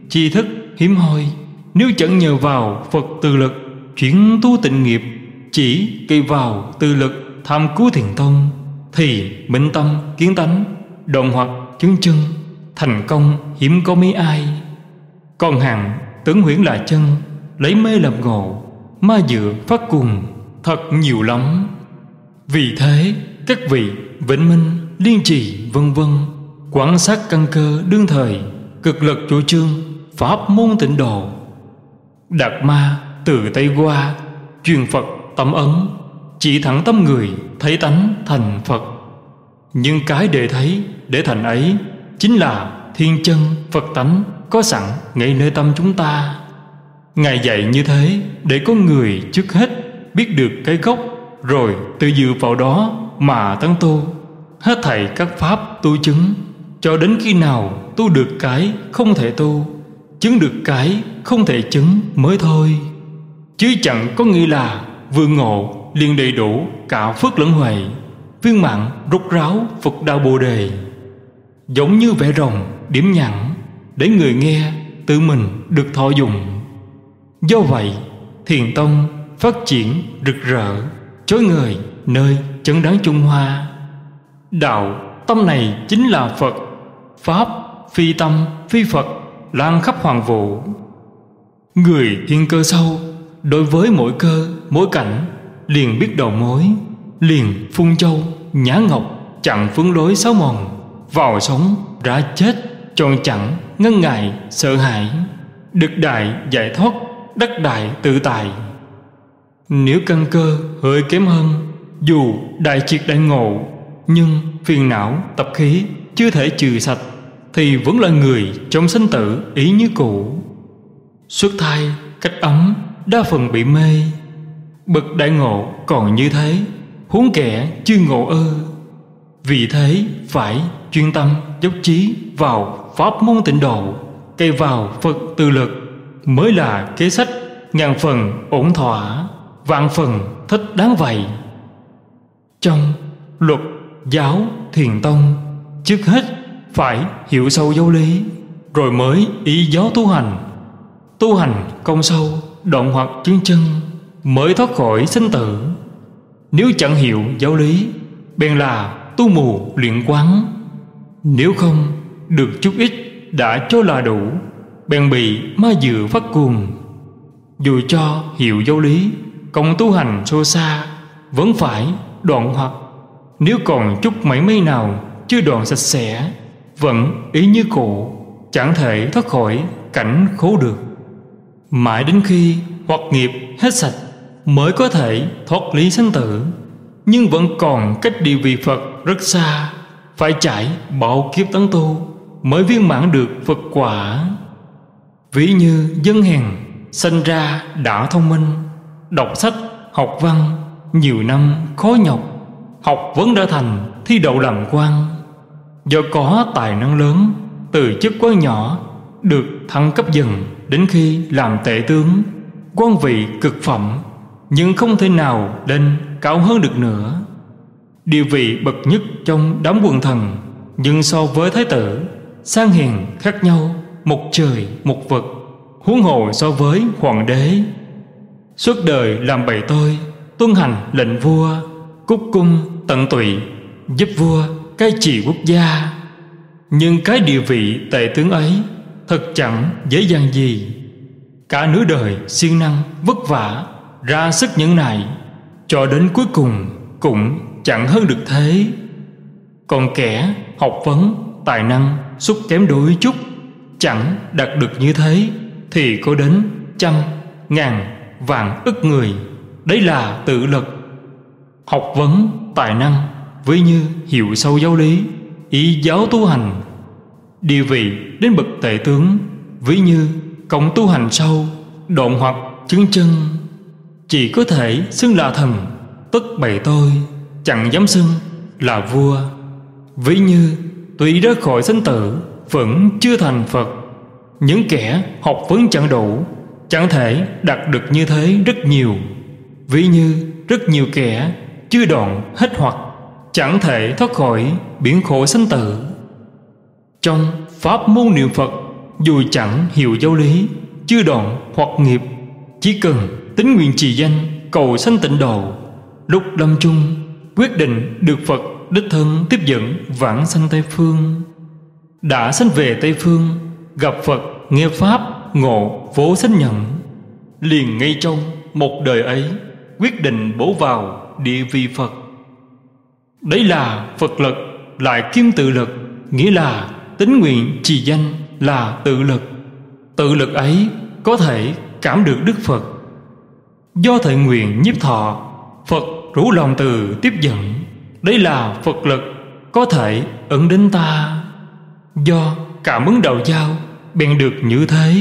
tri thức hiếm hoi. Nếu chẳng nhờ vào Phật từ lực chuyển tu tịnh nghiệp, chỉ kỳ vào từ lực tham cứu thiền tông, thì minh tâm kiến tánh, đoạn hoặc chứng chân, thành công hiếm có mấy ai. Còn hạng tưởng huyễn là chân, lấy mê làm ngộ, ma dựa phát cùng, thật nhiều lắm. Vì thế các vị vĩnh minh, liên trì vân vân, quan sát căn cơ đương thời, cực lực chủ trương pháp môn tịnh độ. Đạt ma từ Tây qua, truyền Phật tâm ấn, chỉ thẳng tâm người thấy tánh thành Phật. Nhưng cái để thấy để thành ấy chính là thiên chân Phật tánh có sẵn ngay nơi tâm chúng ta. Ngài dạy như thế để con người trước hết biết được cái gốc, rồi tự dựa vào đó mà tấn tu hết thảy các pháp tu chứng, cho đến khi nào tu được cái không thể tu, chứng được cái không thể chứng mới thôi. Chứ chẳng có nghĩa là vừa ngộ liền đầy đủ cả phước lẫn huệ, viên mãn rốt ráo Phật đạo Bồ đề. Giống như vẽ rồng điểm nhẵn, để người nghe tự mình được thọ dụng. Do vậy thiền tông phát triển rực rỡ chói ngời nơi chấn đáng Trung Hoa. Đạo tâm này chính là Phật, pháp phi tâm phi Phật, lan khắp hoàng vũ. Người thiên cơ sâu, đối với mỗi cơ mỗi cảnh liền biết đầu mối, liền phun châu nhã ngọc, chặn phương lối xáo mòn, vào sống ra chết, tròn chẳng ngân ngại sợ hãi, được đại giải thoát, đắc đại tự tại. Nếu căn cơ hơi kém hơn, dù đại triệt đại ngộ, nhưng phiền não tập khí chưa thể trừ sạch, thì vẫn là người trong sinh tử ý như cũ. Xuất thai cách ấm đa phần bị mê, bậc đại ngộ còn như thế, huống kẻ chưa ngộ ư. Vì thế phải chuyên tâm dốc chí vào pháp môn tịnh độ, cây vào Phật từ lực, mới là kế sách ngàn phần ổn thỏa, vạn phần thích đáng vậy. Trong luật giáo thiền tông, trước hết phải hiểu sâu giáo lý, rồi mới ý giáo tu hành. Tu hành công sâu, đoạn hoặc chứng chân, mới thoát khỏi sinh tử. Nếu chẳng hiểu giáo lý, bèn là tu mù luyện quán. Nếu không được chút ít đã cho là đủ, bèn bị ma dựa phát cuồng. Dù cho hiểu giáo lý, công tu hành sâu xa, vẫn phải đoạn hoặc. Nếu còn chút mảy may nào chưa đoạn sạch sẽ, vẫn ý như cũ, chẳng thể thoát khỏi cảnh khổ được. Mãi đến khi hoặc nghiệp hết sạch, mới có thể thoát lý sinh tử. Nhưng vẫn còn cách địa vị Phật rất xa, phải trải bao kiếp tấn tu mới viên mãn được Phật quả. Ví như dân hèn sinh ra đã thông minh, đọc sách học văn nhiều năm khó nhọc, học vấn đã thành thi đậu làm quan. Do có tài năng lớn, từ chức quan nhỏ được thăng cấp dần, đến khi làm tể tướng, quan vị cực phẩm, nhưng không thể nào lên cao hơn được nữa. Địa vị bậc nhất trong đám quần thần, nhưng so với thái tử, sang hèn khác nhau một trời một vực, huống hồ so với hoàng đế. Suốt đời làm bầy tôi, tuân hành lệnh vua, cúc cung tận tụy, giúp vua cai trị quốc gia. Nhưng cái địa vị tể tướng ấy thật chẳng dễ dàng gì. Cả nửa đời siêng năng vất vả, ra sức nhẫn nại, cho đến cuối cùng cũng chẳng hơn được thế. Còn kẻ học vấn tài năng xúc kém đôi chút, chẳng đạt được như thế, thì có đến trăm ngàn vạn ức người. Đấy là tự lực. Học vấn tài năng ví như hiểu sâu giáo lý, ý giáo tu hành. Địa vị đến bậc tể tướng ví như công tu hành sâu, đoạn hoặc chứng chân. Chỉ có thể xưng là thần, tức bày tôi, chẳng dám xưng là vua. Ví như tuy ra khỏi sinh tử, vẫn chưa thành Phật. Những kẻ học vấn chẳng đủ, chẳng thể đạt được như thế rất nhiều. Ví như rất nhiều kẻ chưa đoạn hết hoặc, chẳng thể thoát khỏi biển khổ sinh tử. Trong pháp môn niệm Phật dù chẳng hiểu giáo lý, chưa đoạn hoặc nghiệp, chỉ cần tín nguyện trì danh cầu sanh tịnh độ, lúc lâm chung quyết định được Phật đích thân tiếp dẫn vãng sanh Tây Phương. Đã sanh về Tây Phương, gặp Phật nghe pháp ngộ vô sanh nhận, liền ngay trong một đời ấy quyết định bổ vào địa vị Phật. Đấy là Phật lực lại kim tự lực, nghĩa là tín nguyện trì danh là tự lực. Tự lực ấy có thể cảm được Đức Phật. Do thệ nguyện nhiếp thọ, Phật rủ lòng từ tiếp dẫn. Đấy là Phật lực có thể ẩn đến ta. Do cảm ứng đạo giao bèn được như thế.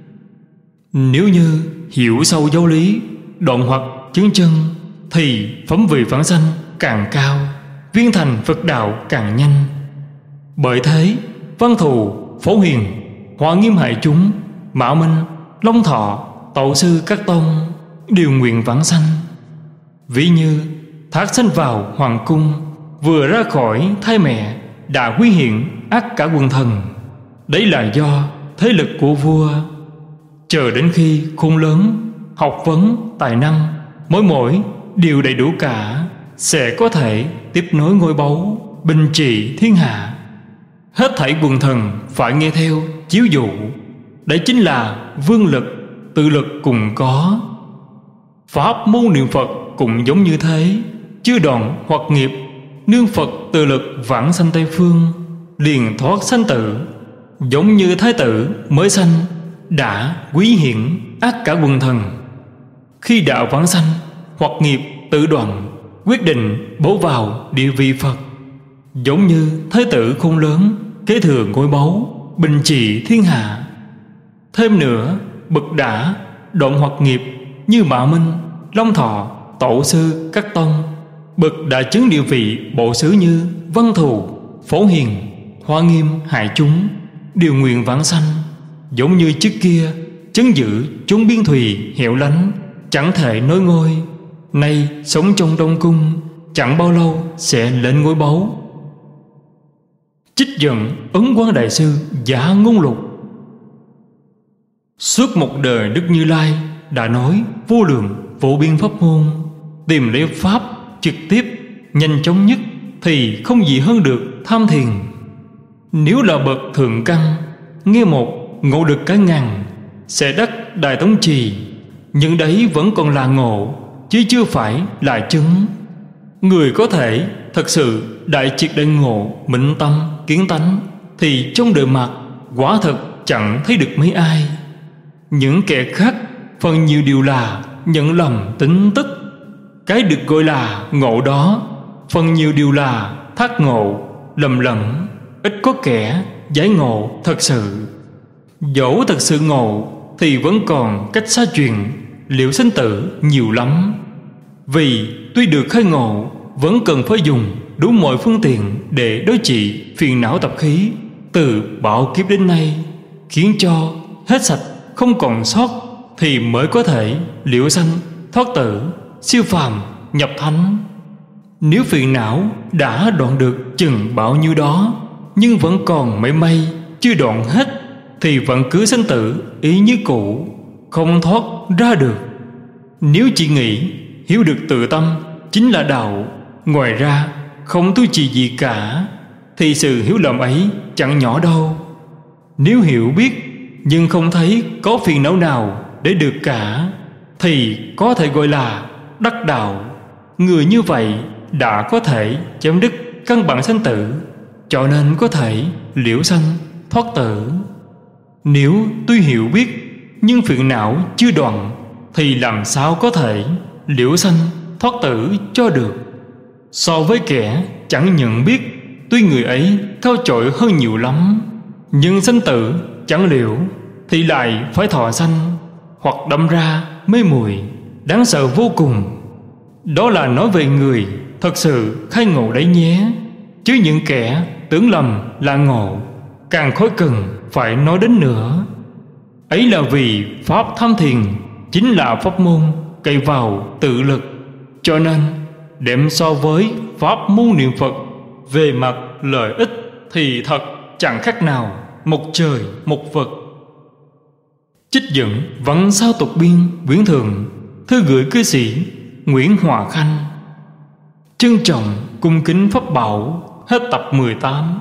Nếu như hiểu sâu giáo lý, đoạn hoặc chứng chân, thì phẩm vị vãng sanh càng cao, viên thành Phật đạo càng nhanh. Bởi thế Văn Thù, Phổ Hiền, Hoa Nghiêm Hải Chúng, Mạo Minh, Long Thọ, Tổ sư các tông đều nguyện vãng sanh. Ví như thác sanh vào hoàng cung, vừa ra khỏi thai mẹ đã quy hiện ác cả quần thần. Đấy là do thế lực của vua. Chờ đến khi khôn lớn, học vấn, tài năng mỗi đều đầy đủ cả, sẽ có thể tiếp nối ngôi báu, bình trị thiên hạ. Hết thảy quần thần phải nghe theo chiếu dụ. Đấy chính là vương lực, tự lực cùng có. Pháp môn niệm Phật cũng giống như thế. Chưa đoạn hoặc nghiệp, nương Phật tự lực vãng sanh Tây Phương, liền thoát sanh tử. Giống như thái tử mới sanh đã quý hiển ác cả quần thần. Khi đạo vãng sanh hoặc nghiệp tự đoạn, quyết định bổ vào địa vị Phật. Giống như thái tử khôn lớn kế thừa ngôi báu, bình trị thiên hạ. Thêm nữa, bậc đã đoạn hoặc nghiệp như Mạo Minh, Long Thọ, Tổ sư các tông, bậc đã chứng địa vị bộ xứ như Văn Thù, Phổ Hiền, Hoa Nghiêm Hải Chúng đều nguyện vãng sanh. Giống như trước kia trấn giữ chốn biên thùy hẻo lánh, chẳng thể nối ngôi, nay sống trong đông cung, chẳng bao lâu sẽ lên ngôi báu. Trích dẫn Ấn Quang Đại Sư Giả Ngôn Lục. Suốt một đời Đức Như Lai đã nói vô lượng vô biên pháp môn, tìm lấy pháp trực tiếp nhanh chóng nhất thì không gì hơn được tham thiền. Nếu là bậc thượng căn, nghe một ngộ được cả ngàn, sẽ đắc Đại Tống Trì. Nhưng đấy vẫn còn là ngộ, chứ chưa phải là chứng. Người có thể thật sự đại triệt đại ngộ, minh tâm kiến tánh, thì trong đời mặt quả thật chẳng thấy được mấy ai. Những kẻ khác phần nhiều điều là nhận lầm tính tức. Cái được gọi là ngộ đó phần nhiều điều là thác ngộ, lầm lẫn. Ít có kẻ giải ngộ thật sự. Dẫu thật sự ngộ thì vẫn còn cách xa chuyện liệu sinh tử nhiều lắm. Vì tuy được khai ngộ, vẫn cần phải dùng đủ mọi phương tiện để đối trị phiền não tập khí từ bạo kiếp đến nay, khiến cho hết sạch không còn sót, thì mới có thể liễu sanh thoát tử, siêu phàm nhập thánh. Nếu phiền não đã đoạn được chừng bao nhiêu đó, nhưng vẫn còn mấy may chưa đoạn hết, thì vẫn cứ sanh tử ý như cũ, không thoát ra được. Nếu chỉ nghĩ hiểu được tự tâm chính là đạo, ngoài ra không tu trì gì cả, thì sự hiểu lầm ấy chẳng nhỏ đâu. Nếu hiểu biết nhưng không thấy có phiền não nào để được cả, thì có thể gọi là đắc đạo. Người như vậy đã có thể chấm dứt căn bản sanh tử, cho nên có thể liễu sanh thoát tử. Nếu tuy hiểu biết nhưng phiền não chưa đoạn, thì làm sao có thể liễu sanh thoát tử cho được. So với kẻ chẳng nhận biết, tuy người ấy cao trội hơn nhiều lắm, nhưng sanh tử chẳng liễu, thì lại phải thọ sanh hoặc đâm ra mê muội, đáng sợ vô cùng. Đó là nói về người thật sự khai ngộ đấy nhé. Chứ những kẻ tưởng lầm là ngộ, càng khó cần phải nói đến nữa. Ấy là vì pháp tham thiền chính là pháp môn cậy vào tự lực, cho nên đem so với pháp môn niệm Phật về mặt lợi ích thì thật chẳng khác nào một trời một vực. Trích dẫn Văn sao tục biên Viễn Thường, thư gửi cư sĩ Nguyễn Hòa Khanh. Trân trọng cung kính pháp bảo. Hết tập 18.